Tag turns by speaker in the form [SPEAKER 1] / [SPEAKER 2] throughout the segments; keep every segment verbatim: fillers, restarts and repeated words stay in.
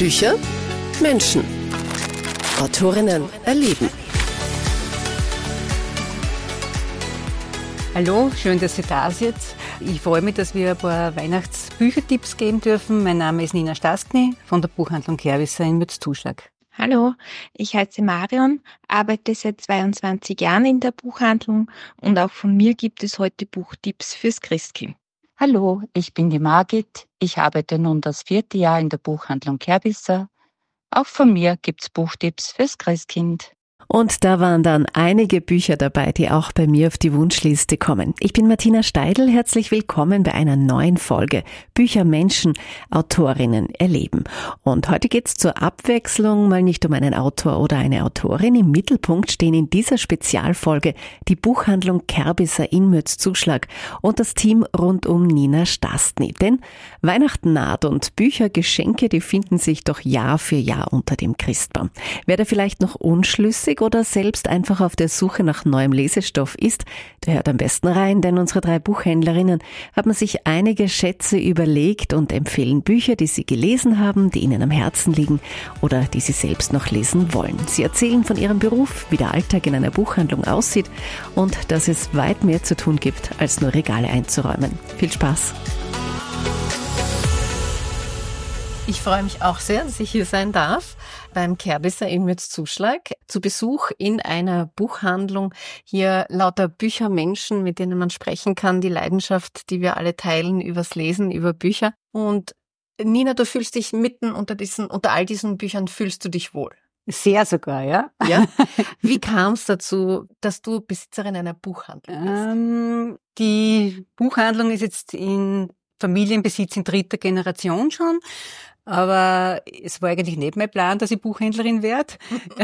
[SPEAKER 1] Bücher, Menschen. Autorinnen erleben.
[SPEAKER 2] Hallo, schön, dass ihr da seid. Ich freue mich, dass wir ein paar Weihnachtsbüchertipps geben dürfen. Mein Name ist Nina Stastny von der Buchhandlung Kerbisser in Mürzzuschlag.
[SPEAKER 3] Hallo, ich heiße Marion, arbeite seit zweiundzwanzig Jahren in der Buchhandlung und auch von mir gibt es heute Buchtipps fürs Christkind.
[SPEAKER 4] Hallo, ich bin die Margit. Ich arbeite nun das vierte Jahr in der Buchhandlung Kerbisser. Auch von mir gibt's Buchtipps fürs Christkind.
[SPEAKER 1] Und da waren dann einige Bücher dabei, die auch bei mir auf die Wunschliste kommen. Ich bin Martina Steidl, herzlich willkommen bei einer neuen Folge Bücher, Menschen, Autorinnen erleben. Und heute geht's zur Abwechslung mal nicht um einen Autor oder eine Autorin. Im Mittelpunkt stehen in dieser Spezialfolge die Buchhandlung Kerbisser in Mürzzuschlag und das Team rund um Nina Stastny. Denn Weihnachten naht und Bücher, Geschenke, die finden sich doch Jahr für Jahr unter dem Christbaum. Wer da vielleicht noch unschlüssig oder selbst einfach auf der Suche nach neuem Lesestoff ist, der hört am besten rein, denn unsere drei Buchhändlerinnen haben sich einige Schätze überlegt und empfehlen Bücher, die sie gelesen haben, die ihnen am Herzen liegen oder die sie selbst noch lesen wollen. Sie erzählen von ihrem Beruf, wie der Alltag in einer Buchhandlung aussieht und dass es weit mehr zu tun gibt, als nur Regale einzuräumen. Viel Spaß!
[SPEAKER 5] Ich freue mich auch sehr, dass ich hier sein darf beim Kerbisser in Mürzzuschlag. Zu Besuch in einer Buchhandlung. Hier lauter Bücher, Menschen, mit denen man sprechen kann. Die Leidenschaft, die wir alle teilen übers Lesen, über Bücher. Und Nina, du fühlst dich mitten unter diesen, unter all diesen Büchern, fühlst du dich wohl?
[SPEAKER 2] Sehr sogar, ja.
[SPEAKER 5] Ja? Wie kam es dazu, dass du Besitzerin einer Buchhandlung bist?
[SPEAKER 2] Ähm, die Buchhandlung ist jetzt in Familienbesitz in dritter Generation schon. Aber es war eigentlich nicht mein Plan, dass ich Buchhändlerin werde.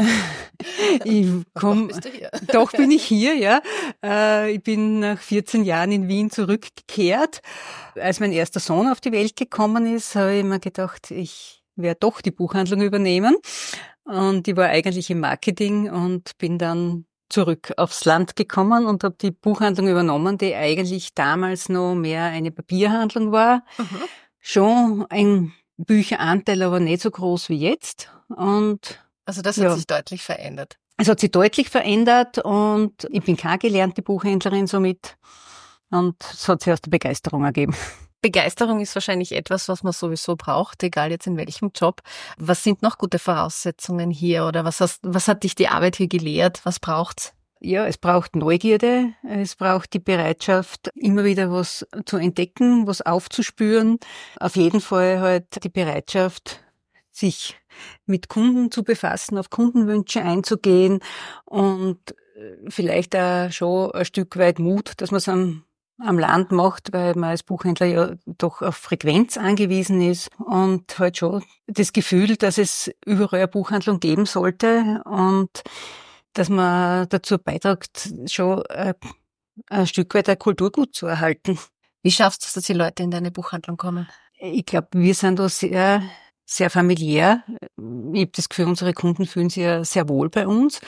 [SPEAKER 2] ich komm,
[SPEAKER 5] doch, bist du hier.
[SPEAKER 2] Doch bin ich hier, ja. Äh, ich bin nach vierzehn Jahren in Wien zurückgekehrt. Als mein erster Sohn auf die Welt gekommen ist, habe ich mir gedacht, ich werde doch die Buchhandlung übernehmen. Und ich war eigentlich im Marketing und bin dann zurück aufs Land gekommen und habe die Buchhandlung übernommen, die eigentlich damals noch mehr eine Papierhandlung war. Mhm. Schon ein Bücheranteil, aber nicht so groß wie jetzt. Und
[SPEAKER 5] also das hat ja sich deutlich verändert.
[SPEAKER 2] Es hat sich deutlich verändert und ich bin keine gelernte Buchhändlerin somit. Und es hat sich aus der Begeisterung ergeben.
[SPEAKER 5] Begeisterung ist wahrscheinlich etwas, was man sowieso braucht, egal jetzt in welchem Job. Was sind noch gute Voraussetzungen hier oder was, hast, was hat dich die Arbeit hier gelehrt? Was braucht's?
[SPEAKER 2] Ja, es braucht Neugierde, es braucht die Bereitschaft, immer wieder was zu entdecken, was aufzuspüren. Auf jeden Fall halt die Bereitschaft, sich mit Kunden zu befassen, auf Kundenwünsche einzugehen und vielleicht auch schon ein Stück weit Mut, dass man es am, am Land macht, weil man als Buchhändler ja doch auf Frequenz angewiesen ist und halt schon das Gefühl, dass es überall eine Buchhandlung geben sollte und dass man dazu beiträgt, schon ein, ein Stück weit ein Kulturgut zu erhalten.
[SPEAKER 5] Wie schaffst du es, dass die Leute in deine Buchhandlung kommen?
[SPEAKER 2] Ich glaube, wir sind da sehr, sehr familiär. Ich habe das Gefühl, unsere Kunden fühlen sich ja sehr wohl bei uns.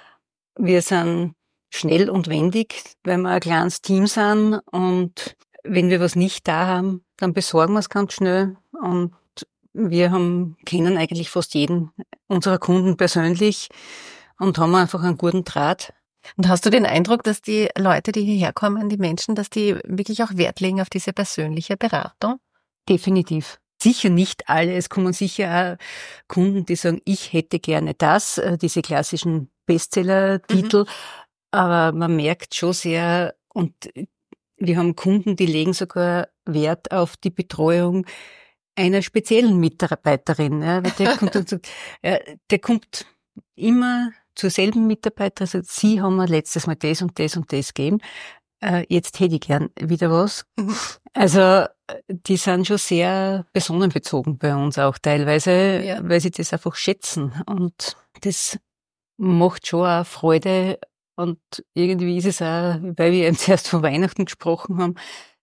[SPEAKER 2] Wir sind schnell und wendig, weil wir ein kleines Team sind und wenn wir was nicht da haben, dann besorgen wir es ganz schnell und wir haben, kennen eigentlich fast jeden unserer Kunden persönlich und haben einfach einen guten Draht.
[SPEAKER 5] Und hast du den Eindruck, dass die Leute, die hierher kommen, die Menschen, dass die wirklich auch Wert legen auf diese persönliche Beratung?
[SPEAKER 2] Definitiv. Sicher nicht alle. Es kommen sicher auch Kunden, die sagen, ich hätte gerne das, diese klassischen Bestseller-Titel. Mhm. Aber man merkt schon sehr, und wir haben Kunden, die legen sogar Wert auf die Betreuung einer speziellen Mitarbeiterin. Ja, der, kommt, der kommt immer zur selben Mitarbeiterin, also sie haben mir letztes Mal das und das und das gegeben, äh, jetzt hätte ich gern wieder was. Mhm. Also die sind schon sehr personenbezogen bei uns auch teilweise, ja, weil sie das einfach schätzen und das macht schon auch Freude und irgendwie ist es auch, weil wir eben zuerst von Weihnachten gesprochen haben,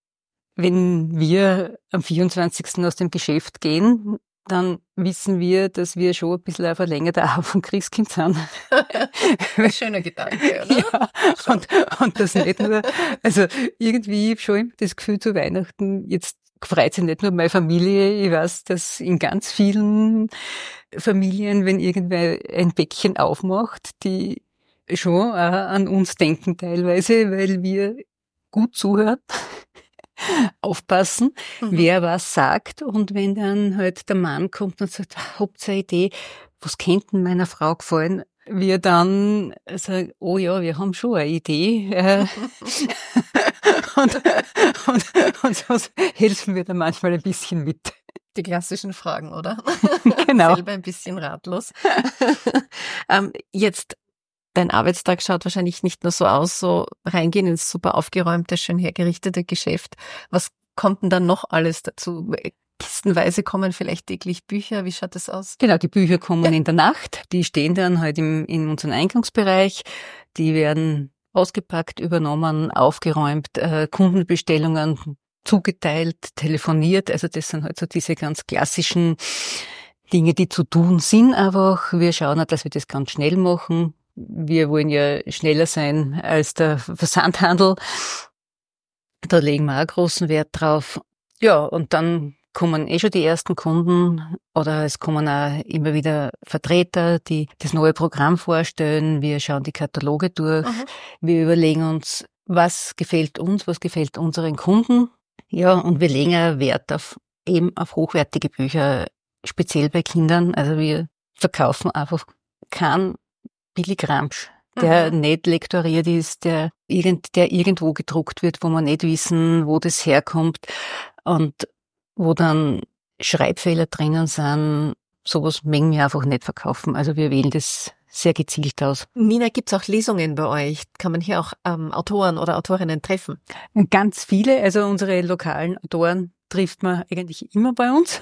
[SPEAKER 2] wenn wir am vierundzwanzigsten aus dem Geschäft gehen, dann wissen wir, dass wir schon ein bisschen ein verlängerter Arm vom Christkind sind.
[SPEAKER 5] Ein schöner Gedanke, oder?
[SPEAKER 2] Ja, und, und das nicht nur, also irgendwie schon das Gefühl zu Weihnachten, jetzt freut sich nicht nur meine Familie, ich weiß, dass in ganz vielen Familien, wenn irgendwer ein Päckchen aufmacht, die schon auch an uns denken teilweise, weil wir gut zuhören, aufpassen, mhm. wer was sagt. Und wenn dann halt der Mann kommt und sagt, habt ihr eine Idee, was könnte meiner Frau gefallen? Wir dann sagen, oh ja, wir haben schon eine Idee. und, und, und so helfen wir dann manchmal ein bisschen mit.
[SPEAKER 5] Die klassischen Fragen, oder?
[SPEAKER 2] Genau.
[SPEAKER 5] Selber ein bisschen ratlos. ähm, jetzt, dein Arbeitstag schaut wahrscheinlich nicht nur so aus, so reingehen ins super aufgeräumte, schön hergerichtete Geschäft. Was kommt denn dann noch alles dazu? Kistenweise kommen vielleicht täglich Bücher. Wie schaut das aus?
[SPEAKER 2] Genau, die Bücher kommen ja. in der Nacht. Die stehen dann halt im, in unserem Eingangsbereich. Die werden ausgepackt, übernommen, aufgeräumt, äh, Kundenbestellungen zugeteilt, telefoniert. Also das sind halt so diese ganz klassischen Dinge, die zu tun sind einfach. Wir schauen auch, dass wir das ganz schnell machen. Wir wollen ja schneller sein als der Versandhandel. Da legen wir auch großen Wert drauf. Ja, und dann kommen eh schon die ersten Kunden oder es kommen auch immer wieder Vertreter, die das neue Programm vorstellen. Wir schauen die Kataloge durch. Mhm. Wir überlegen uns, was gefällt uns, was gefällt unseren Kunden. Ja, und wir legen auch Wert auf eben auf hochwertige Bücher, speziell bei Kindern. Also wir verkaufen einfach keinen Billigramsch, der mhm. nicht lektoriert ist, der, irgend, der irgendwo gedruckt wird, wo man nicht wissen, wo das herkommt. Und wo dann Schreibfehler drinnen sind, sowas mögen wir einfach nicht verkaufen. Also wir wählen das sehr gezielt aus.
[SPEAKER 5] Nina, gibt's auch Lesungen bei euch? Kann man hier auch ähm, Autoren oder Autorinnen treffen?
[SPEAKER 2] Ganz viele, also unsere lokalen Autoren trifft man eigentlich immer bei uns.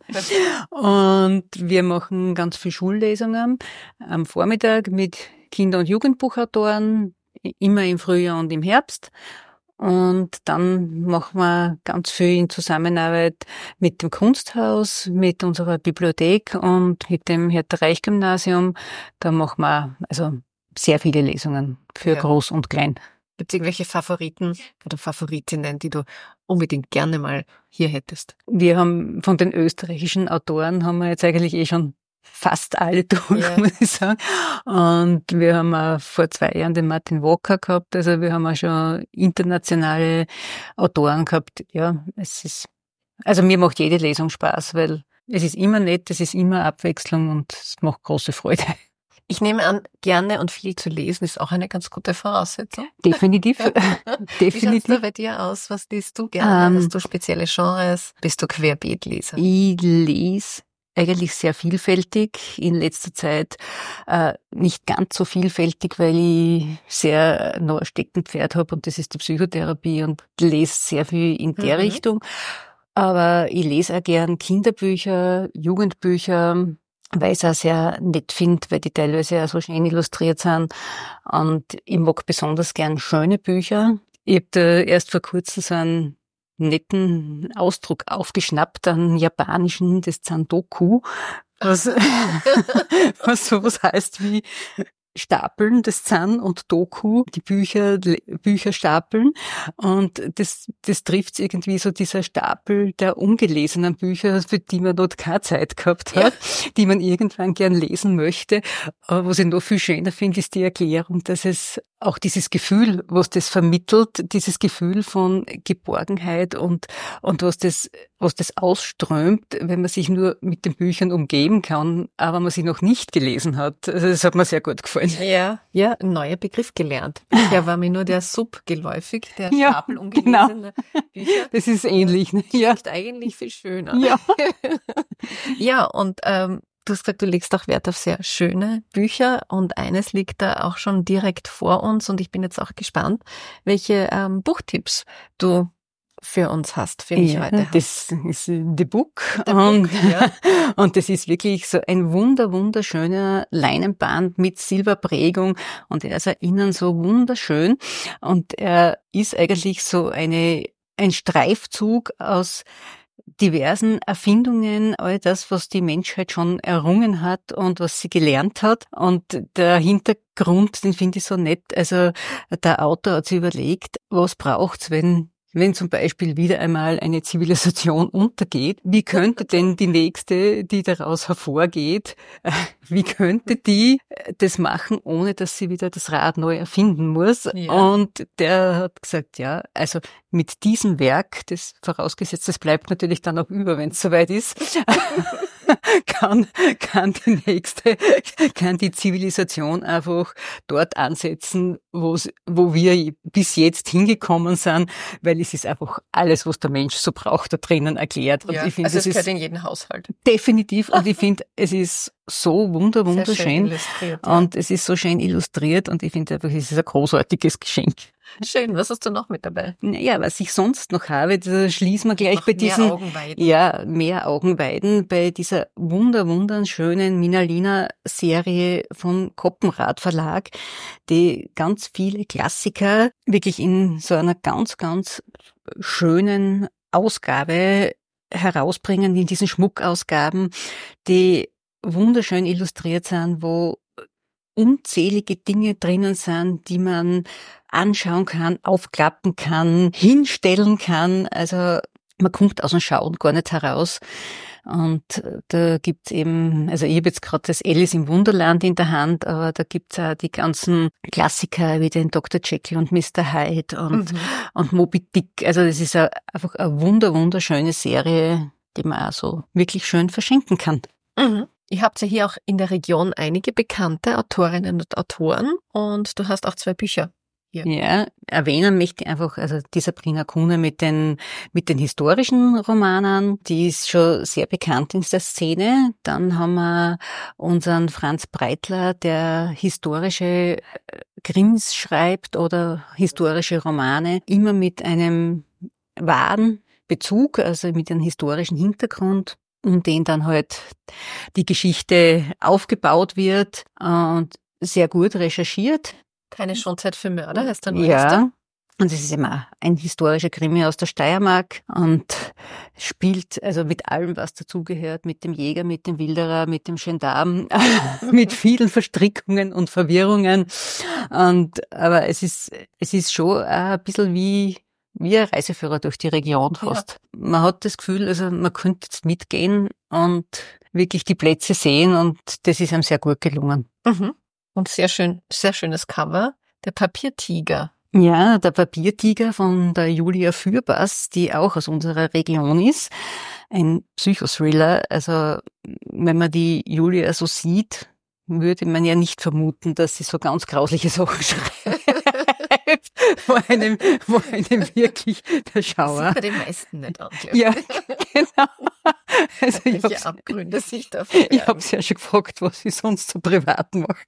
[SPEAKER 2] Und wir machen ganz viele Schullesungen am Vormittag mit Kinder- und Jugendbuchautoren, immer im Frühjahr und im Herbst. Und dann machen wir ganz viel in Zusammenarbeit mit dem Kunsthaus, mit unserer Bibliothek und mit dem Hertha-Reich-Gymnasium. Da machen wir also sehr viele Lesungen für ja. Groß und Klein.
[SPEAKER 5] Gibt es irgendwelche Favoriten oder Favoritinnen, die du unbedingt gerne mal hier hättest?
[SPEAKER 2] Wir haben von den österreichischen Autoren haben wir jetzt eigentlich eh schon fast alle durch, yeah. muss ich sagen. Und wir haben auch vor zwei Jahren den Martin Walker gehabt, also wir haben auch schon internationale Autoren gehabt. Ja, es ist, also mir macht jede Lesung Spaß, weil es ist immer nett, es ist immer Abwechslung und es macht große Freude.
[SPEAKER 5] Ich nehme an, gerne und viel zu lesen ist auch eine ganz gute Voraussetzung.
[SPEAKER 2] Definitiv. Definitiv.
[SPEAKER 5] Wie schaut's da bei dir aus? Was liest du gerne? Um, Hast du spezielle Genres? Bist du Querbeetleser?
[SPEAKER 2] Ich lese eigentlich sehr vielfältig, in letzter Zeit äh, nicht ganz so vielfältig, weil ich sehr noch ein Steckenpferd habe und das ist die Psychotherapie und lese sehr viel in der mhm. Richtung. Aber ich lese auch gern Kinderbücher, Jugendbücher, weil ich es auch sehr nett finde, weil die teilweise auch so schön illustriert sind. Und ich mag besonders gern schöne Bücher. Ich habe da erst vor kurzem so einen netten Ausdruck aufgeschnappt, einen japanischen, das Zandoku, was, was sowas heißt wie Stapeln, das Zan und Doku, die Bücher, Bücher stapeln. Und das, das trifft irgendwie so dieser Stapel der ungelesenen Bücher, für die man dort keine Zeit gehabt hat, ja. die man irgendwann gern lesen möchte. Aber was ich noch viel schöner finde, ist die Erklärung, dass es auch dieses Gefühl, was das vermittelt, dieses Gefühl von Geborgenheit und, und was das, was das ausströmt, wenn man sich nur mit den Büchern umgeben kann, aber man sie noch nicht gelesen hat. Also das hat mir sehr gut gefallen.
[SPEAKER 5] Ja, ja, ein neuer Begriff gelernt. Ja, war mir nur der Sub geläufig, der
[SPEAKER 2] ja,
[SPEAKER 5] Stapel ungelesene
[SPEAKER 2] genau.
[SPEAKER 5] Bücher.
[SPEAKER 2] Das ist ähnlich. Ne? Ja.
[SPEAKER 5] Das ist eigentlich viel schöner.
[SPEAKER 2] Ja,
[SPEAKER 5] ja und ähm, du hast gesagt, du legst auch Wert auf sehr schöne Bücher und eines liegt da auch schon direkt vor uns und ich bin jetzt auch gespannt, welche ähm, Buchtipps du für uns hast, für mich
[SPEAKER 2] ja,
[SPEAKER 5] heute
[SPEAKER 2] das
[SPEAKER 5] hast.
[SPEAKER 2] ist The Book.
[SPEAKER 5] The
[SPEAKER 2] und,
[SPEAKER 5] Book ja.
[SPEAKER 2] und das ist wirklich so ein wunder, wunderschöner Leinenband mit Silberprägung und er ist auch innen so wunderschön und er ist eigentlich so eine ein Streifzug aus diversen Erfindungen, all das, was die Menschheit schon errungen hat und was sie gelernt hat. Und der Hintergrund, den finde ich so nett. Also der Autor hat sich überlegt, was braucht's, wenn wenn zum Beispiel wieder einmal eine Zivilisation untergeht, wie könnte denn die nächste, die daraus hervorgeht, äh, wie könnte die das machen, ohne dass sie wieder das Rad neu erfinden muss? Ja. Und der hat gesagt, ja, also mit diesem Werk, das vorausgesetzt, das bleibt natürlich dann auch über, wenn es soweit ist, kann, kann die nächste, kann die Zivilisation einfach dort ansetzen, wo wo wir bis jetzt hingekommen sind, weil es ist einfach alles, was der Mensch so braucht, da drinnen erklärt. Und
[SPEAKER 5] ja,
[SPEAKER 2] ich finde,
[SPEAKER 5] also es gehört
[SPEAKER 2] ist
[SPEAKER 5] in jeden Haushalt.
[SPEAKER 2] Definitiv. Und ich finde, es ist so wunder, wunderschön. Ja. Und es ist so schön illustriert und ich finde einfach, es ist ein großartiges Geschenk.
[SPEAKER 5] Schön. Was hast du noch mit dabei?
[SPEAKER 2] Ja, was ich sonst noch habe, da schließen wir gleich noch bei diesen,
[SPEAKER 5] mehr Augenweiden.
[SPEAKER 2] Ja, mehr Augenweiden bei dieser wunder, wunderschönen Minalina-Serie vom Koppenrad Verlag, die ganz viele Klassiker wirklich in so einer ganz, ganz schönen Ausgabe herausbringen, in diesen Schmuckausgaben, die wunderschön illustriert sind, wo unzählige Dinge drinnen sind, die man anschauen kann, aufklappen kann, hinstellen kann. Also man kommt aus dem Schauen gar nicht heraus. Und da gibt's eben, also ich habe jetzt gerade das Alice im Wunderland in der Hand, aber da gibt's auch die ganzen Klassiker wie den Doktor Jekyll und Mister Hyde und, mhm. und Moby Dick. Also das ist einfach eine wunder, wunderschöne Serie, die man auch so wirklich schön verschenken kann.
[SPEAKER 5] Mhm. Ihr habt ja hier auch in der Region einige bekannte Autorinnen und Autoren und du hast auch zwei Bücher hier.
[SPEAKER 2] Ja, erwähnen möchte ich einfach, also die Sabrina Kuhne mit den, mit den historischen Romanen, die ist schon sehr bekannt in der Szene. Dann haben wir unseren Franz Breitler, der historische Krimis schreibt oder historische Romane, immer mit einem wahren Bezug, also mit einem historischen Hintergrund, um den dann halt die Geschichte aufgebaut wird und sehr gut recherchiert.
[SPEAKER 5] Keine Schonzeit für Mörder heißt der neueste.
[SPEAKER 2] Ja, und es ist immer ein historischer Krimi aus der Steiermark und spielt also mit allem, was dazugehört, mit dem Jäger, mit dem Wilderer, mit dem Gendarm, mit vielen Verstrickungen und Verwirrungen. Und aber es ist es ist schon ein bisschen wie wie ein Reiseführer durch die Region fast. Ja. Man hat das Gefühl, also man könnte jetzt mitgehen und wirklich die Plätze sehen und das ist einem sehr gut gelungen.
[SPEAKER 5] Mhm. Und sehr schön, sehr schönes Cover. Der Papiertiger.
[SPEAKER 2] Ja, der Papiertiger von der Julia Fürbass, die auch aus unserer Region ist. Ein Psychothriller. Also, wenn man die Julia so sieht, würde man ja nicht vermuten, dass sie so ganz grausliche Sachen schreibt. Wo einem, wo einem wirklich der Schauer.
[SPEAKER 5] Das sieht bei den meisten nicht an, glaube
[SPEAKER 2] ich. Ja, genau. Also ich
[SPEAKER 5] Welche Abgründe sich da verbergen.
[SPEAKER 2] Ich habe sie ja schon gefragt, was sie sonst so privat macht.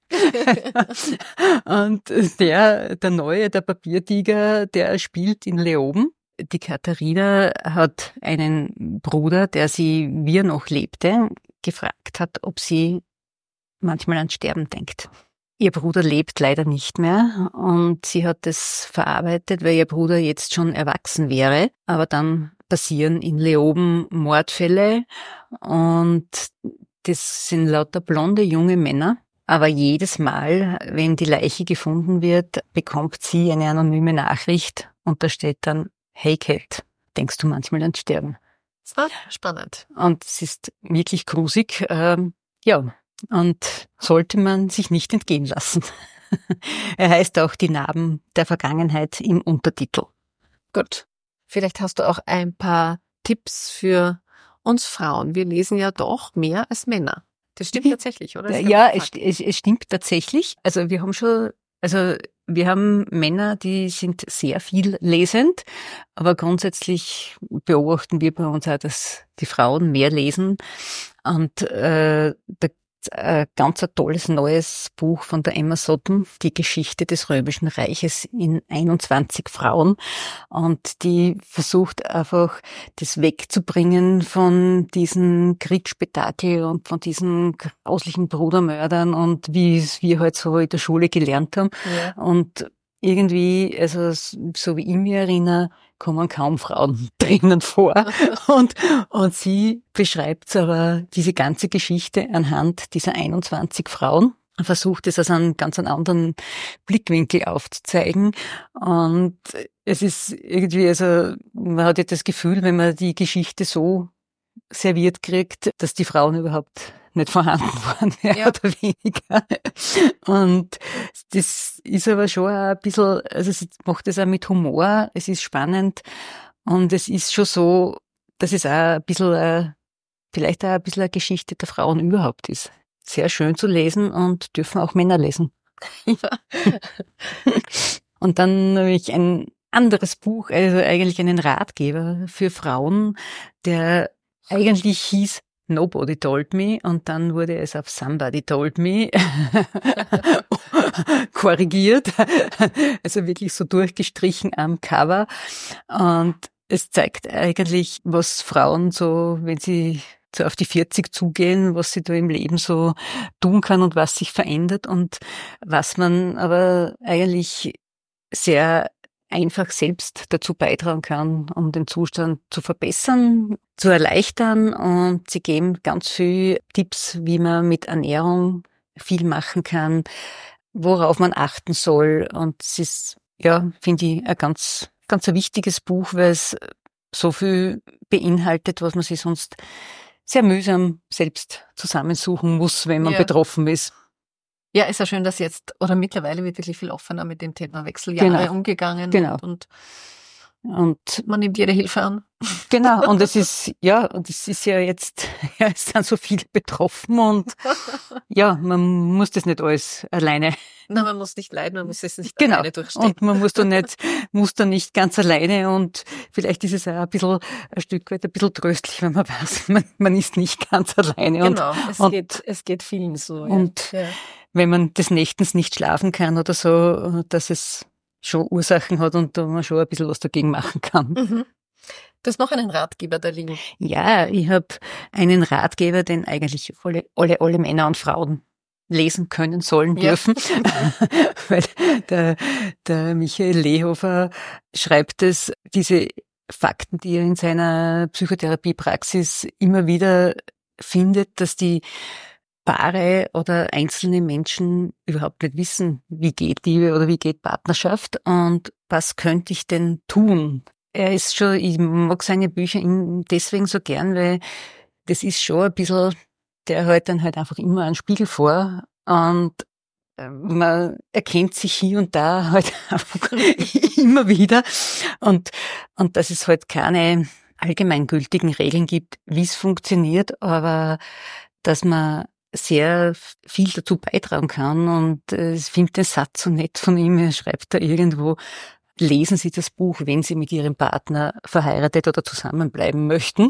[SPEAKER 2] Und der, der Neue, der Papiertiger, der spielt in Leoben. Die Katharina hat einen Bruder, der sie, wie er noch lebte, gefragt hat, ob sie manchmal ans Sterben denkt. Ihr Bruder lebt leider nicht mehr und sie hat das verarbeitet, weil ihr Bruder jetzt schon erwachsen wäre. Aber dann passieren in Leoben Mordfälle und das sind lauter blonde junge Männer. Aber jedes Mal, wenn die Leiche gefunden wird, bekommt sie eine anonyme Nachricht und da steht dann, hey Kate, denkst du manchmal ans Sterben?
[SPEAKER 5] Das war spannend.
[SPEAKER 2] Und es ist wirklich grusig, ähm, ja. Und sollte man sich nicht entgehen lassen. Er heißt auch Die Narben der Vergangenheit im Untertitel.
[SPEAKER 5] Gut. Vielleicht hast du auch ein paar Tipps für uns Frauen. Wir lesen ja doch mehr als Männer. Das stimmt tatsächlich, oder?
[SPEAKER 2] Ja, es, es, es stimmt tatsächlich. Also wir haben schon, also wir haben Männer, die sind sehr viel lesend, aber grundsätzlich beobachten wir bei uns auch, dass die Frauen mehr lesen. Und äh, da ein ganz ein tolles neues Buch von der Emma Sutton, die Geschichte des Römischen Reiches in einundzwanzig Frauen. Und die versucht einfach, das wegzubringen von diesen Kriegsspektakel und von diesen grauslichen Brudermördern und wie es wir halt so in der Schule gelernt haben. Ja. Und irgendwie, also so wie ich mich erinnere, kommen kaum Frauen drinnen vor. Und, und sie beschreibt aber diese ganze Geschichte anhand dieser einundzwanzig Frauen. versucht es aus einem ganz anderen Blickwinkel aufzuzeigen. Und es ist irgendwie, also man hat ja das Gefühl, wenn man die Geschichte so serviert kriegt, dass die Frauen überhaupt nicht vorhanden waren, mehr
[SPEAKER 5] Ja.
[SPEAKER 2] oder weniger. Und das ist aber schon auch ein bisschen, also es macht es auch mit Humor, es ist spannend und es ist schon so, dass es auch ein bisschen, äh, vielleicht auch ein bisschen eine Geschichte der Frauen überhaupt ist. Sehr schön zu lesen und dürfen auch Männer lesen. Und dann habe ich ein anderes Buch, also eigentlich einen Ratgeber für Frauen, der eigentlich hieß Nobody Told Me und dann wurde es auf Somebody Told Me korrigiert, also wirklich so durchgestrichen am Cover. Und es zeigt eigentlich, was Frauen so, wenn sie so auf die vierzig zugehen, was sie da im Leben so tun kann und was sich verändert und was man aber eigentlich sehr einfach selbst dazu beitragen kann, um den Zustand zu verbessern, zu erleichtern. Und sie geben ganz viel Tipps, wie man mit Ernährung viel machen kann, worauf man achten soll. Und es ist, ja, finde ich, ein ganz, ganz ein wichtiges Buch, weil es so viel beinhaltet, was man sich sonst sehr mühsam selbst zusammensuchen muss, wenn man
[SPEAKER 5] Ja.
[SPEAKER 2] betroffen ist.
[SPEAKER 5] Ja, ist ja schön, dass jetzt, oder mittlerweile wird wirklich viel offener mit dem Thema Wechseljahre
[SPEAKER 2] Genau.
[SPEAKER 5] umgegangen.
[SPEAKER 2] Genau.
[SPEAKER 5] Und,
[SPEAKER 2] Und
[SPEAKER 5] und man nimmt jede Hilfe an.
[SPEAKER 2] genau, und es ist, ja, und es ist ja jetzt, ja, es sind so viele betroffen und ja, man muss das nicht alles alleine.
[SPEAKER 5] Na, man muss nicht leiden, man muss es nicht
[SPEAKER 2] Genau.
[SPEAKER 5] alleine durchstehen.
[SPEAKER 2] Und man muss da nicht, muss da nicht ganz alleine und vielleicht ist es auch ein bisschen, ein Stück weit ein bisschen tröstlich, wenn man weiß, man, man ist nicht ganz alleine.
[SPEAKER 5] Genau, es
[SPEAKER 2] und,
[SPEAKER 5] geht, es geht vielen so.
[SPEAKER 2] und
[SPEAKER 5] ja. Ja.
[SPEAKER 2] wenn man des Nächtens nicht schlafen kann oder so, dass es schon Ursachen hat und da man schon ein bisschen was dagegen machen kann.
[SPEAKER 5] Mhm. Du hast noch einen Ratgeber da liegen.
[SPEAKER 2] Ja, ich habe einen Ratgeber, den eigentlich alle, alle, alle Männer und Frauen lesen können, sollen,
[SPEAKER 5] Ja.
[SPEAKER 2] dürfen. Weil der, der Michael Lehofer schreibt es, diese Fakten, die er in seiner Psychotherapiepraxis immer wieder findet, dass die Paare oder einzelne Menschen überhaupt nicht wissen, wie geht Liebe oder wie geht Partnerschaft und was könnte ich denn tun? Er ist schon, ich mag seine Bücher deswegen so gern, weil das ist schon ein bisschen, der hält dann halt einfach immer einen Spiegel vor und man erkennt sich hier und da halt einfach immer wieder und, und dass es halt keine allgemeingültigen Regeln gibt, wie es funktioniert, aber dass man sehr viel dazu beitragen kann und äh, ich finde den Satz so nett von ihm, er schreibt da irgendwo, lesen Sie das Buch, wenn Sie mit Ihrem Partner verheiratet oder zusammenbleiben möchten.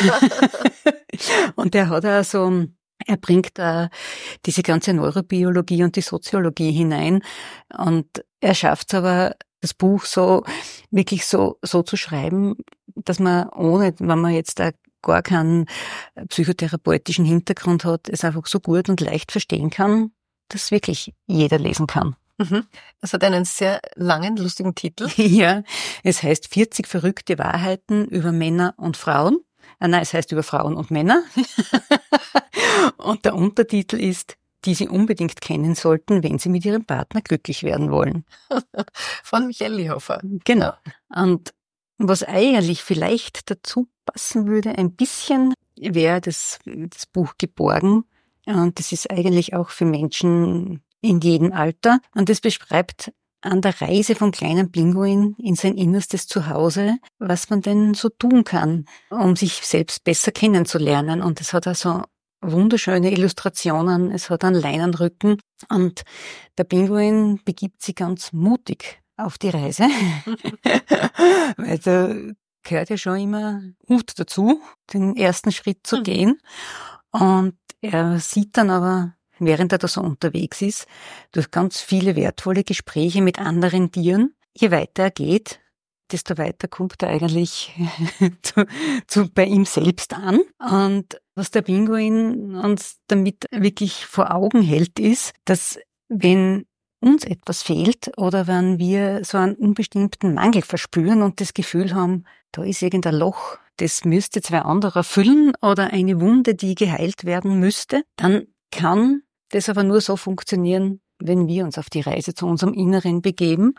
[SPEAKER 2] Und er hat auch so, er bringt da diese ganze Neurobiologie und die Soziologie hinein und er schafft es aber, das Buch so, wirklich so, so zu schreiben, dass man ohne, wenn man jetzt da gar keinen psychotherapeutischen Hintergrund hat, es einfach so gut und leicht verstehen kann, dass wirklich jeder lesen kann.
[SPEAKER 5] Mhm. Das hat einen sehr langen, lustigen Titel.
[SPEAKER 2] Ja, es heißt vierzig verrückte Wahrheiten über Männer und Frauen. Ah, nein, es heißt über Frauen und Männer. Und der Untertitel ist, die Sie unbedingt kennen sollten, wenn Sie mit Ihrem Partner glücklich werden wollen.
[SPEAKER 5] Von Michael Lehofer.
[SPEAKER 2] Genau. Und was eigentlich vielleicht dazu passen würde, ein bisschen wäre das, das Buch Geborgen. Und das ist eigentlich auch für Menschen in jedem Alter. Und das beschreibt an der Reise vom kleinen Pinguin in sein innerstes Zuhause, was man denn so tun kann, um sich selbst besser kennenzulernen. Und es hat also wunderschöne Illustrationen, es hat einen Leinenrücken und der Pinguin begibt sich ganz mutig auf die Reise, weil da gehört ja schon immer Mut dazu, den ersten Schritt zu gehen. Und er sieht dann aber, während er da so unterwegs ist, durch ganz viele wertvolle Gespräche mit anderen Tieren, je weiter er geht, desto weiter kommt er eigentlich zu, zu bei ihm selbst an. Und was der Pinguin uns damit wirklich vor Augen hält, ist, dass wenn uns etwas fehlt oder wenn wir so einen unbestimmten Mangel verspüren und das Gefühl haben, da ist irgendein Loch, das müsste zwei andere füllen oder eine Wunde, die geheilt werden müsste, dann kann das aber nur so funktionieren, wenn wir uns auf die Reise zu unserem Inneren begeben.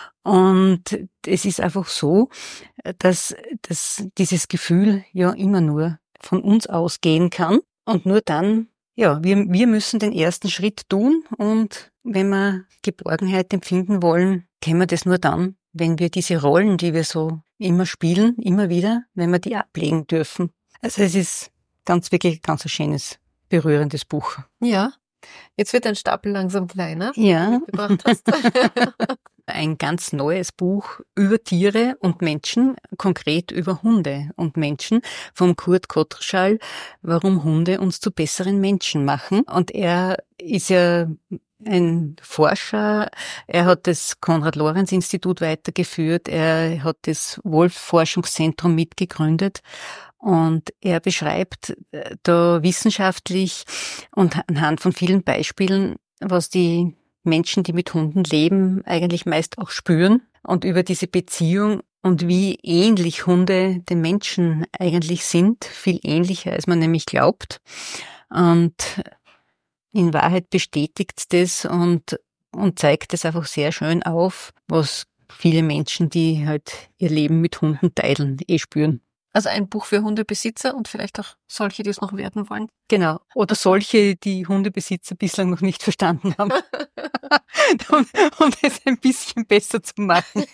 [SPEAKER 2] Und es ist einfach so, dass, dass dieses Gefühl ja immer nur von uns ausgehen kann. Und nur dann, ja, wir, wir müssen den ersten Schritt tun. Und wenn wir Geborgenheit empfinden wollen, können wir das nur dann, wenn wir diese Rollen, die wir so immer spielen, immer wieder, wenn wir die ablegen dürfen. Also es ist ganz wirklich ganz ein schönes, berührendes Buch.
[SPEAKER 5] Ja, jetzt wird dein Stapel langsam kleiner.
[SPEAKER 2] Ja.
[SPEAKER 5] Mitgebracht hast.
[SPEAKER 2] Ein ganz neues Buch über Tiere und Menschen, konkret über Hunde und Menschen, vom Kurt Kottryschall, warum Hunde uns zu besseren Menschen machen. Und er ist ja ein Forscher, er hat das Konrad-Lorenz-Institut weitergeführt, er hat das Wolf-Forschungszentrum mitgegründet. Und er beschreibt da wissenschaftlich und anhand von vielen Beispielen, was die Menschen, die mit Hunden leben, eigentlich meist auch spüren und über diese Beziehung und wie ähnlich Hunde den Menschen eigentlich sind, viel ähnlicher, als man nämlich glaubt. Und in Wahrheit bestätigt das und, und zeigt es einfach sehr schön auf, was viele Menschen, die halt ihr Leben mit Hunden teilen, eh spüren.
[SPEAKER 5] Also ein Buch für Hundebesitzer und vielleicht auch solche, die es noch werden wollen.
[SPEAKER 2] Genau. Oder solche, die Hundebesitzer bislang noch nicht verstanden haben. um, um das ein bisschen besser zu machen.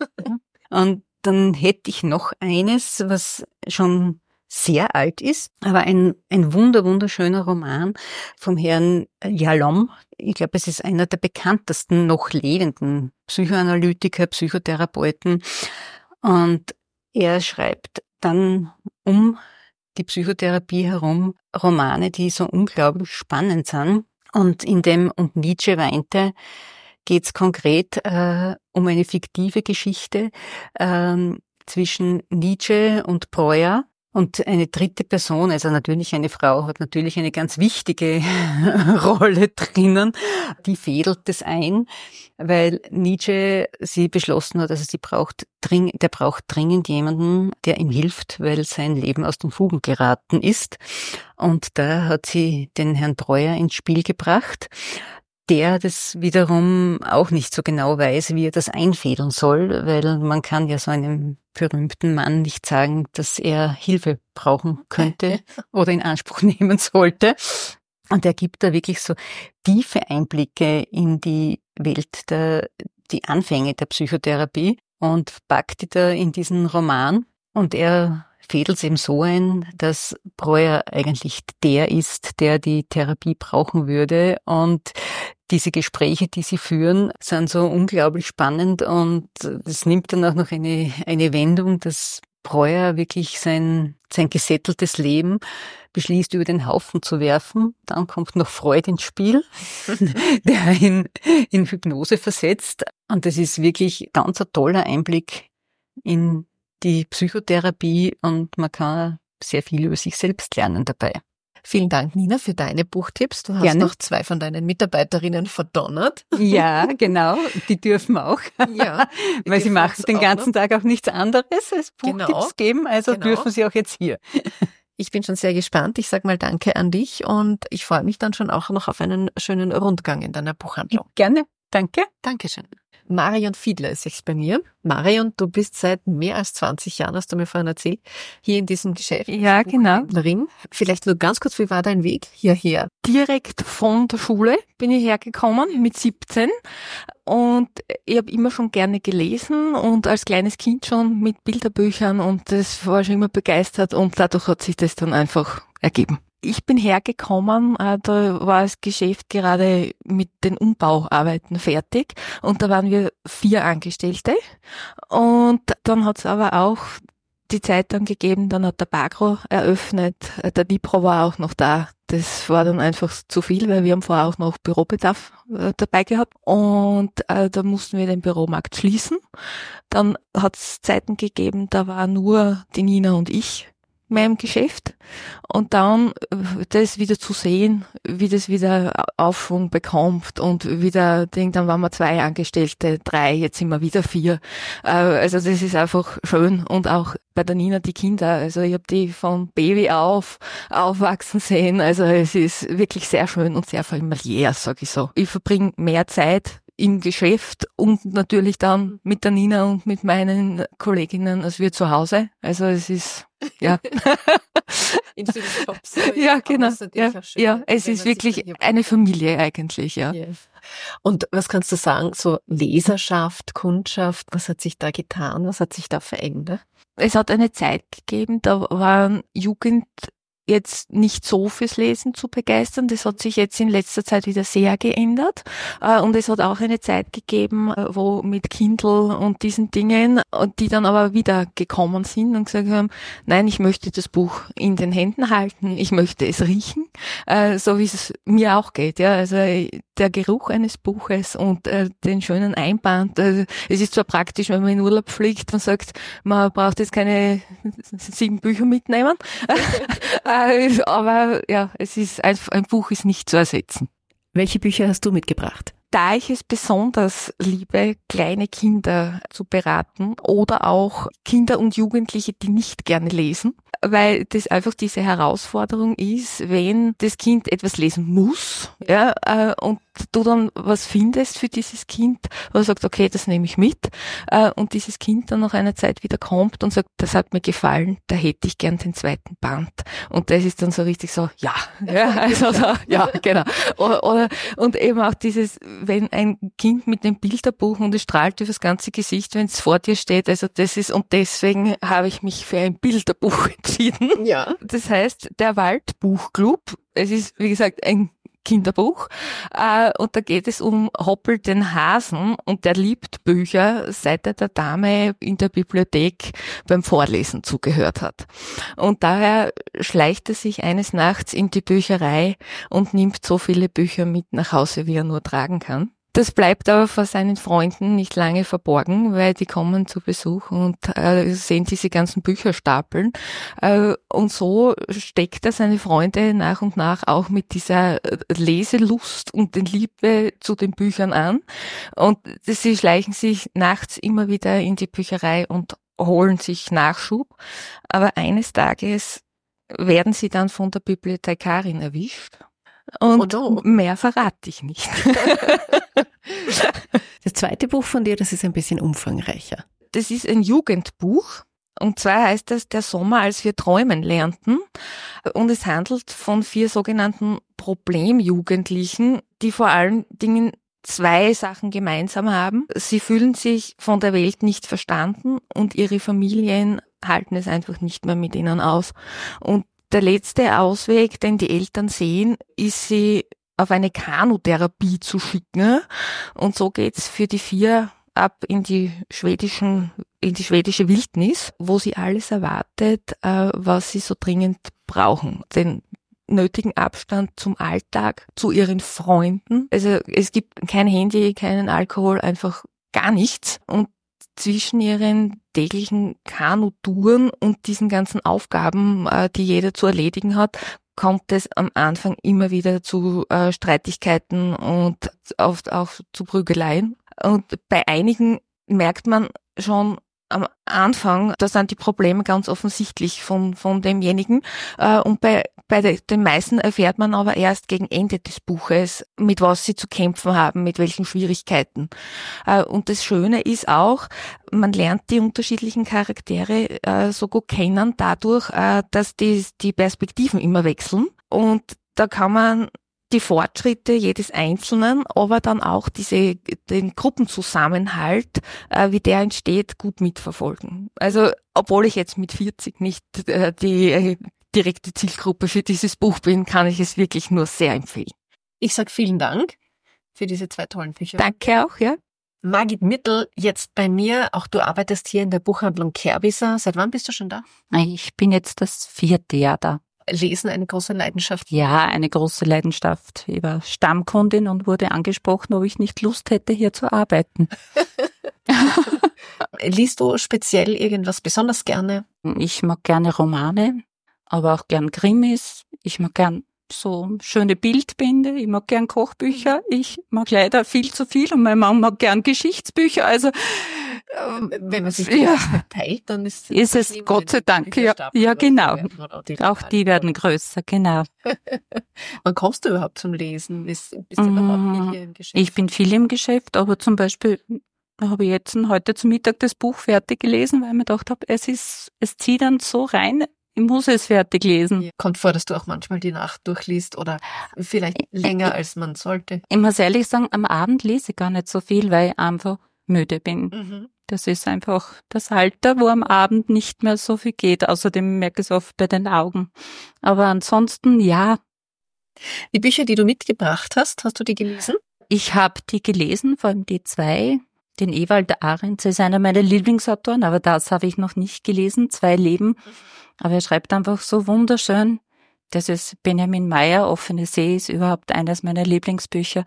[SPEAKER 2] Und dann hätte ich noch eines, was schon sehr alt ist, aber ein, ein wunder, wunderschöner Roman vom Herrn Yalom. Ich glaube, es ist einer der bekanntesten noch lebenden Psychoanalytiker, Psychotherapeuten. Und er schreibt dann um die Psychotherapie herum Romane, die so unglaublich spannend sind. Und in dem Und Nietzsche weinte geht es konkret äh, um eine fiktive Geschichte äh, zwischen Nietzsche und Breuer. Und eine dritte Person, also natürlich eine Frau, hat natürlich eine ganz wichtige Rolle drinnen. Die fädelt das ein, weil Nietzsche sie beschlossen hat, also sie braucht dring, der braucht dringend jemanden, der ihm hilft, weil sein Leben aus den Fugen geraten ist. Und da hat sie den Herrn Breuer ins Spiel gebracht, der das wiederum auch nicht so genau weiß, wie er das einfädeln soll, weil man kann ja so einem berühmten Mann nicht sagen, dass er Hilfe brauchen könnte oder in Anspruch nehmen sollte. Und er gibt da wirklich so tiefe Einblicke in die Welt der, die Anfänge der Psychotherapie und packt die da in diesen Roman. Und er fädelt es eben so ein, dass Breuer eigentlich der ist, der die Therapie brauchen würde. Und diese Gespräche, die sie führen, sind so unglaublich spannend und es nimmt dann auch noch eine, eine Wendung, dass Breuer wirklich sein, sein gesätteltes Leben beschließt, über den Haufen zu werfen. Dann kommt noch Freud ins Spiel, der ihn in Hypnose versetzt. Und das ist wirklich ganz ein toller Einblick in die Psychotherapie und man kann sehr viel über sich selbst lernen dabei.
[SPEAKER 5] Vielen Dank, Nina, für deine Buchtipps. Du hast
[SPEAKER 2] Gerne.
[SPEAKER 5] noch zwei von deinen Mitarbeiterinnen verdonnert.
[SPEAKER 2] Ja, genau. Die dürfen auch.
[SPEAKER 5] Ja,
[SPEAKER 2] weil sie machen den ganzen
[SPEAKER 5] noch.
[SPEAKER 2] Tag auch nichts anderes als Buchtipps
[SPEAKER 5] Genau.
[SPEAKER 2] geben. Also
[SPEAKER 5] Genau.
[SPEAKER 2] dürfen sie auch jetzt hier.
[SPEAKER 5] Ich bin schon sehr gespannt. Ich sag mal Danke an dich und ich freue mich dann schon auch noch auf einen schönen Rundgang in deiner Buchhandlung.
[SPEAKER 2] Gerne. Danke.
[SPEAKER 5] Dankeschön. Marion Fiedler ist jetzt bei mir. Marion, du bist seit mehr als zwanzig Jahren, hast du mir vorhin erzählt, hier in diesem Geschäft.
[SPEAKER 3] Ja, genau.
[SPEAKER 5] Buchhändlerin. Vielleicht nur ganz kurz, wie war dein Weg hierher?
[SPEAKER 3] Direkt von der Schule bin ich hergekommen mit siebzehn und ich habe immer schon gerne gelesen und als kleines Kind schon mit Bilderbüchern und das war schon immer begeistert und dadurch hat sich das dann einfach ergeben. Ich bin hergekommen, äh, da war das Geschäft gerade mit den Umbauarbeiten fertig und da waren wir vier Angestellte und dann hat es aber auch die Zeit dann gegeben, dann hat der Bagro eröffnet, der Nipro war auch noch da. Das war dann einfach zu viel, weil wir haben vorher auch noch Bürobedarf äh, dabei gehabt und äh, da mussten wir den Büromarkt schließen. Dann hat es Zeiten gegeben, da war nur die Nina und ich mehr im Geschäft. Und dann das wieder zu sehen, wie das wieder Aufschwung bekommt und wieder denkt, dann waren wir zwei Angestellte, drei, jetzt sind wir wieder vier. Also das ist einfach schön. Und auch bei der Nina die Kinder, also ich habe die von Baby auf aufwachsen sehen. Also es ist wirklich sehr schön und sehr familiär, sage ich so. Ich verbringe mehr Zeit im Geschäft und natürlich dann mit der Nina und mit meinen Kolleginnen als wir zu Hause. Also es ist, ja.
[SPEAKER 5] In vielen Jobs.
[SPEAKER 3] Ja, genau. Ja, schön, ja, es ist wirklich eine Familie eigentlich, ja.
[SPEAKER 5] Yeah. Und was kannst du sagen, so Leserschaft, Kundschaft, was hat sich da getan? Was hat sich da verändert?
[SPEAKER 3] Es hat eine Zeit gegeben, da waren Jugend jetzt nicht so fürs Lesen zu begeistern. Das hat sich jetzt in letzter Zeit wieder sehr geändert. Und es hat auch eine Zeit gegeben, wo mit Kindle und diesen Dingen, die dann aber wieder gekommen sind und gesagt haben, nein, ich möchte das Buch in den Händen halten, ich möchte es riechen, so wie es mir auch geht. Ja, also der Geruch eines Buches und den schönen Einband. Es ist zwar praktisch, wenn man in Urlaub fliegt und sagt, man braucht jetzt keine sieben Bücher mitnehmen. Aber ja, es ist ein, ein Buch ist nicht zu ersetzen.
[SPEAKER 1] Welche Bücher hast du mitgebracht?
[SPEAKER 3] Da ich es besonders liebe, kleine Kinder zu beraten oder auch Kinder und Jugendliche, die nicht gerne lesen, weil das einfach diese Herausforderung ist, wenn das Kind etwas lesen muss, ja, äh, und du dann was findest für dieses Kind, wo du sagst, okay, das nehme ich mit, äh, und dieses Kind dann nach einer Zeit wieder kommt und sagt, das hat mir gefallen, da hätte ich gern den zweiten Band. Und das ist dann so richtig so, ja, ja, also so, ja, genau. Oder, oder, und eben auch dieses, wenn ein Kind mit einem Bilderbuch und es strahlt über das ganze Gesicht, wenn es vor dir steht, also das ist, und deswegen habe ich mich für ein Bilderbuch entschieden.
[SPEAKER 5] Ja.
[SPEAKER 3] Das heißt, der Waldbuchclub, es ist, wie gesagt, ein Kinderbuch, äh, und da geht es um Hoppel den Hasen und der liebt Bücher, seit er der Dame in der Bibliothek beim Vorlesen zugehört hat. Und daher schleicht er sich eines Nachts in die Bücherei und nimmt so viele Bücher mit nach Hause, wie er nur tragen kann. Das bleibt aber vor seinen Freunden nicht lange verborgen, weil die kommen zu Besuch und äh, sehen diese ganzen Bücherstapeln. Äh, und so steckt er seine Freunde nach und nach auch mit dieser Leselust und den Liebe zu den Büchern an. Und sie schleichen sich nachts immer wieder in die Bücherei und holen sich Nachschub. Aber eines Tages werden sie dann von der Bibliothekarin erwischt. Und oh, oh. Mehr verrate ich nicht.
[SPEAKER 1] Das zweite Buch von dir, das ist ein bisschen umfangreicher.
[SPEAKER 3] Das ist ein Jugendbuch. Und zwar heißt das Der Sommer, als wir träumen lernten. Und es handelt von vier sogenannten Problemjugendlichen, die vor allen Dingen zwei Sachen gemeinsam haben. Sie fühlen sich von der Welt nicht verstanden und ihre Familien halten es einfach nicht mehr mit ihnen aus. Und der letzte Ausweg, den die Eltern sehen, ist, sie auf eine Kanutherapie zu schicken. Und so geht's für die vier ab in die schwedischen, in die schwedische Wildnis, wo sie alles erwartet, was sie so dringend brauchen. Den nötigen Abstand zum Alltag, zu ihren Freunden. Also es gibt kein Handy, keinen Alkohol, einfach gar nichts. Und zwischen ihren täglichen Kanutouren und diesen ganzen Aufgaben, die jeder zu erledigen hat, kommt es am Anfang immer wieder zu äh, Streitigkeiten und oft auch zu Prügeleien. Und bei einigen merkt man schon am Anfang, da sind die Probleme ganz offensichtlich von von demjenigen. Äh, und bei bei de, den meisten erfährt man aber erst gegen Ende des Buches, mit was sie zu kämpfen haben, mit welchen Schwierigkeiten. Äh, und das Schöne ist auch, man lernt die unterschiedlichen Charaktere äh, so gut kennen dadurch, äh, dass die die Perspektiven immer wechseln. Und da kann man die Fortschritte jedes Einzelnen, aber dann auch diese den Gruppenzusammenhalt, äh, wie der entsteht, gut mitverfolgen. Also obwohl ich jetzt mit vierzig nicht äh, die äh, direkte Zielgruppe für dieses Buch bin, kann ich es wirklich nur sehr empfehlen.
[SPEAKER 5] Ich sag vielen Dank für diese zwei tollen Bücher.
[SPEAKER 3] Danke auch, ja.
[SPEAKER 5] Margit Mittel, jetzt bei mir, auch du arbeitest hier in der Buchhandlung Kerbisser. Seit wann bist du schon da?
[SPEAKER 4] Ich bin jetzt das vierte Jahr da.
[SPEAKER 5] Lesen eine große Leidenschaft?
[SPEAKER 4] Ja, eine große Leidenschaft. Ich war Stammkundin und wurde angesprochen, ob ich nicht Lust hätte, hier zu arbeiten.
[SPEAKER 5] Liest du speziell irgendwas besonders gerne?
[SPEAKER 4] Ich mag gerne Romane. aber auch gern Krimis. Ich mag gern so schöne Bildbände, ich mag gern Kochbücher, ich mag leider viel zu viel und mein Mann mag gern Geschichtsbücher, also
[SPEAKER 5] wenn man sich
[SPEAKER 4] ja,
[SPEAKER 5] teilt, dann ist,
[SPEAKER 4] ist es Gott sei Dank, ja, ja genau, die auch die werden größer, genau.
[SPEAKER 5] Wann kommst du überhaupt zum Lesen? Bist, bist du überhaupt viel hier im Geschäft?
[SPEAKER 4] Ich bin viel im Geschäft, aber zum Beispiel habe ich jetzt heute zum Mittag das Buch fertig gelesen, weil ich mir gedacht habe, es ist, es zieht dann so rein, ich muss es fertig lesen.
[SPEAKER 5] Ja. Kommt vor, dass du auch manchmal die Nacht durchliest oder vielleicht länger, als man sollte?
[SPEAKER 4] Ich muss ehrlich sagen, am Abend lese ich gar nicht so viel, weil ich einfach müde bin.
[SPEAKER 5] Mhm.
[SPEAKER 4] Das ist einfach das Alter, wo am Abend nicht mehr so viel geht. Außerdem merke ich es oft bei den Augen. Aber ansonsten, ja.
[SPEAKER 5] Die Bücher, die du mitgebracht hast, hast du die gelesen?
[SPEAKER 4] Ich habe die gelesen, vor allem die zwei. Den Ewald Ahrens ist einer meiner Lieblingsautoren, aber das habe ich noch nicht gelesen. Zwei Leben. Aber er schreibt einfach so wunderschön. Das ist Benjamin Meyer, Offene See ist überhaupt eines meiner Lieblingsbücher.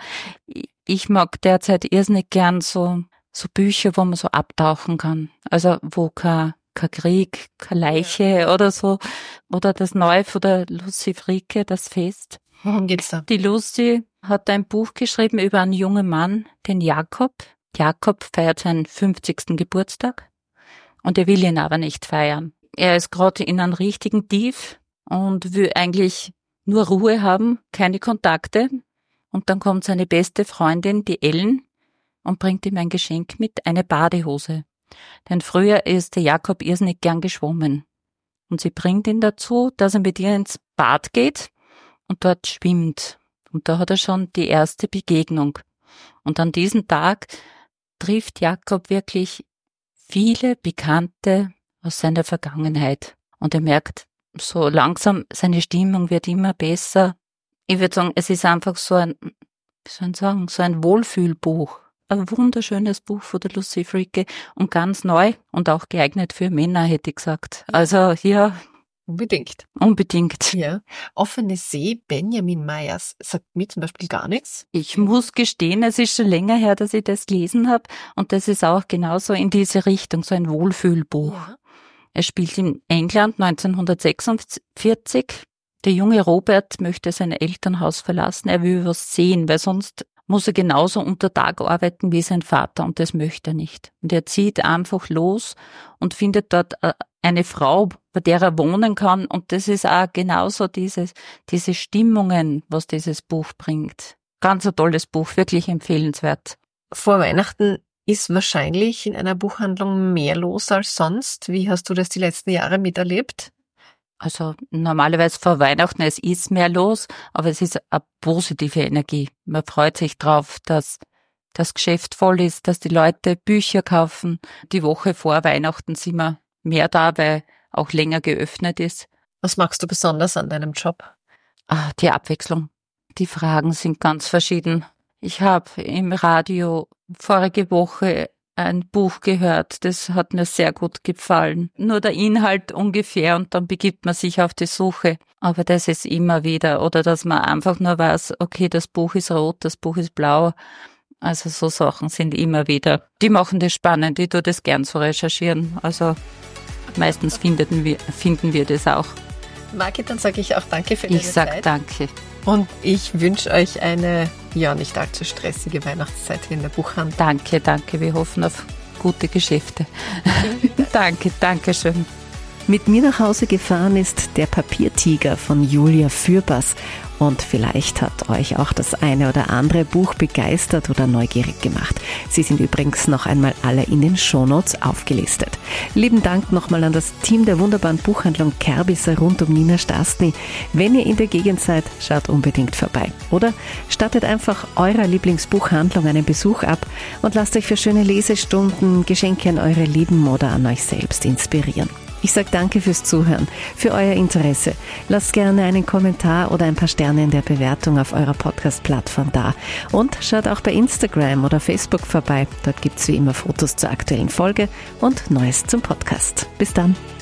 [SPEAKER 4] Ich mag derzeit irrsinnig gern so, so Bücher, wo man so abtauchen kann. Also, wo kein, kein Krieg, keine Leiche ja. oder so. Oder das Neue von der Lucy Fricke, das Fest.
[SPEAKER 5] Worum geht's da?
[SPEAKER 4] Die Lucy hat ein Buch geschrieben über einen jungen Mann, den Jakob. Jakob feiert seinen fünfzigsten Geburtstag. Und er will ihn aber nicht feiern. Er ist gerade in einem richtigen Tief und will eigentlich nur Ruhe haben, keine Kontakte. Und dann kommt seine beste Freundin, die Ellen, und bringt ihm ein Geschenk mit, eine Badehose. Denn früher ist der Jakob irrsinnig gern geschwommen. Und sie bringt ihn dazu, dass er mit ihr ins Bad geht und dort schwimmt. Und da hat er schon die erste Begegnung. Und an diesem Tag trifft Jakob wirklich viele Bekannte aus seiner Vergangenheit. Und er merkt, so langsam, seine Stimmung wird immer besser. Ich würde sagen, es ist einfach so ein, wie soll ich sagen, so ein Wohlfühlbuch. Ein wunderschönes Buch von der Lucy Fricke und ganz neu und auch geeignet für Männer, hätte ich gesagt. Also, ja.
[SPEAKER 5] Unbedingt.
[SPEAKER 4] Unbedingt.
[SPEAKER 5] Ja. Offene See, Benjamin Meyers, sagt mir zum Beispiel gar nichts.
[SPEAKER 4] Ich muss gestehen, es ist schon länger her, dass ich das gelesen habe und das ist auch genauso in diese Richtung, so ein Wohlfühlbuch. Ja. Er spielt in England neunzehnhundertsechsundvierzig. Der junge Robert möchte sein Elternhaus verlassen, er will was sehen, weil sonst muss er genauso unter Tag arbeiten wie sein Vater und das möchte er nicht. Und er zieht einfach los und findet dort eine Frau, bei der er wohnen kann und das ist auch genauso dieses, diese Stimmungen, was dieses Buch bringt. Ganz ein tolles Buch, wirklich empfehlenswert.
[SPEAKER 5] Vor Weihnachten ist wahrscheinlich in einer Buchhandlung mehr los als sonst. Wie hast du das die letzten Jahre miterlebt?
[SPEAKER 4] Also normalerweise vor Weihnachten, es ist mehr los, aber es ist eine positive Energie. Man freut sich drauf, dass das Geschäft voll ist, dass die Leute Bücher kaufen. Die Woche vor Weihnachten sind wir mehr da, weil auch länger geöffnet ist.
[SPEAKER 5] Was magst du besonders an deinem Job?
[SPEAKER 4] Ah, die Abwechslung. Die Fragen sind ganz verschieden. Ich habe im Radio vorige Woche ein Buch gehört, das hat mir sehr gut gefallen. Nur der Inhalt ungefähr und dann begibt man sich auf die Suche. Aber das ist immer wieder. Oder dass man einfach nur weiß, okay, das Buch ist rot, das Buch ist blau. Also so Sachen sind immer wieder. Die machen das spannend, ich tue das gern so recherchieren. Also meistens finden wir, finden wir das auch.
[SPEAKER 5] Margit, dann sage ich auch danke für deine
[SPEAKER 4] Ich sag
[SPEAKER 5] Zeit.
[SPEAKER 4] danke.
[SPEAKER 5] Und ich wünsche euch eine, ja, nicht allzu stressige Weihnachtszeit hier in der Buchhandlung.
[SPEAKER 4] Danke, danke. Wir hoffen auf gute Geschäfte. Danke, danke schön.
[SPEAKER 1] Mit mir nach Hause gefahren ist Der Papiertiger von Julia Fürbass. Und vielleicht hat euch auch das eine oder andere Buch begeistert oder neugierig gemacht. Sie sind übrigens noch einmal alle in den Shownotes aufgelistet. Lieben Dank nochmal an das Team der wunderbaren Buchhandlung Kerbisser rund um Nina Stastny. Wenn ihr in der Gegend seid, schaut unbedingt vorbei. Oder stattet einfach eurer Lieblingsbuchhandlung einen Besuch ab und lasst euch für schöne Lesestunden, Geschenke an eure Lieben oder an euch selbst inspirieren. Ich sage danke fürs Zuhören, für euer Interesse. Lasst gerne einen Kommentar oder ein paar Sterne in der Bewertung auf eurer Podcast-Plattform da. Und schaut auch bei Instagram oder Facebook vorbei. Dort gibt's wie immer Fotos zur aktuellen Folge und Neues zum Podcast. Bis dann.